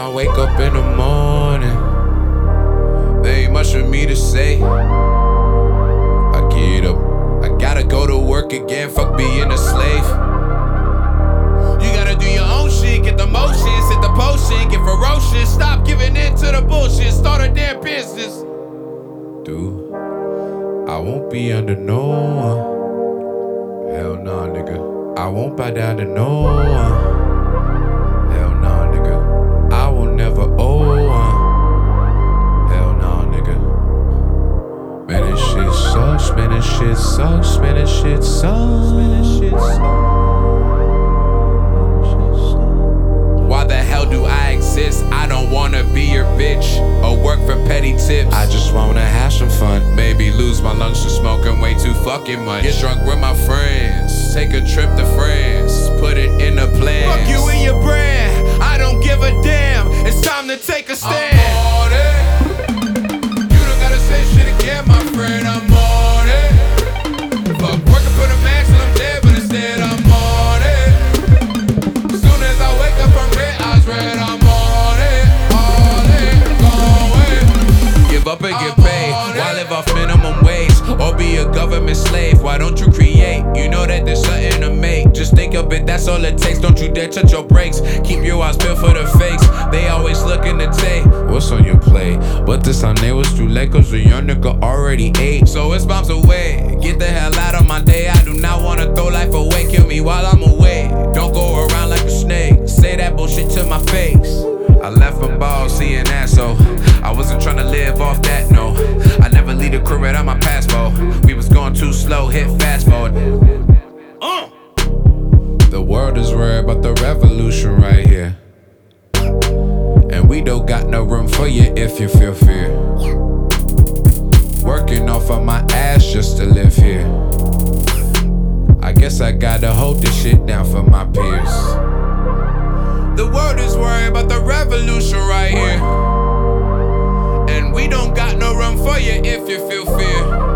I wake up in the morning, there ain't much for me to say. I get up, I gotta go to work again, fuck being a slave. You gotta do your own shit, get the motions, hit the potion, get ferocious. Stop giving in to the bullshit, start a damn business. Dude, I won't be under no one. Hell nah, nigga. I won't bow down to no one. Hell nah, nigga. I will never owe one. Hell nah, nigga. Man, this shit sucks, man, this shit sucks, man, this shit sucks, man, this shit sucks. Why the hell do I exist? I don't wanna be your bitch or work for petty tips. I just wanna have some fun. Maybe lose my lungs to smoking way too fucking much. Get drunk with my friends, take a trip to France, put it in a plan. Fuck you and your brand, I don't give a damn. It's time to take a stand. I'm on it. You don't gotta say shit again, my friend. I'm on it. Fuck working for the max till I'm dead, but instead I'm on it. As soon as I wake up from red eyes red, I'm on it, going. Give up and get paid. Why live off minimum wage or be a government slave? Why don't you create? You know that there's something to make. Just think of it, that's all it takes. Don't you dare touch your brakes. Keep your eyes peeled for the fakes. They always looking to take what's on your plate. But this time it was too late, cause the young nigga already ate. So it's bombs away. Get the hell out of my day. I do not wanna throw life away. Kill me while I'm away. Don't go around like a snake. Say that bullshit to my face. I left from ball seeing that, so I wasn't tryna live off that, no. I never leave the crib without my passport. We was going too slow, hit fast forward. The world is worried about the revolution right here, and we don't got no room for you if you feel fear. Working off of my ass just to live here. I guess I gotta hold this shit down for my peers. The world is worried about the revolution right here, and we don't got no room for you if you feel fear.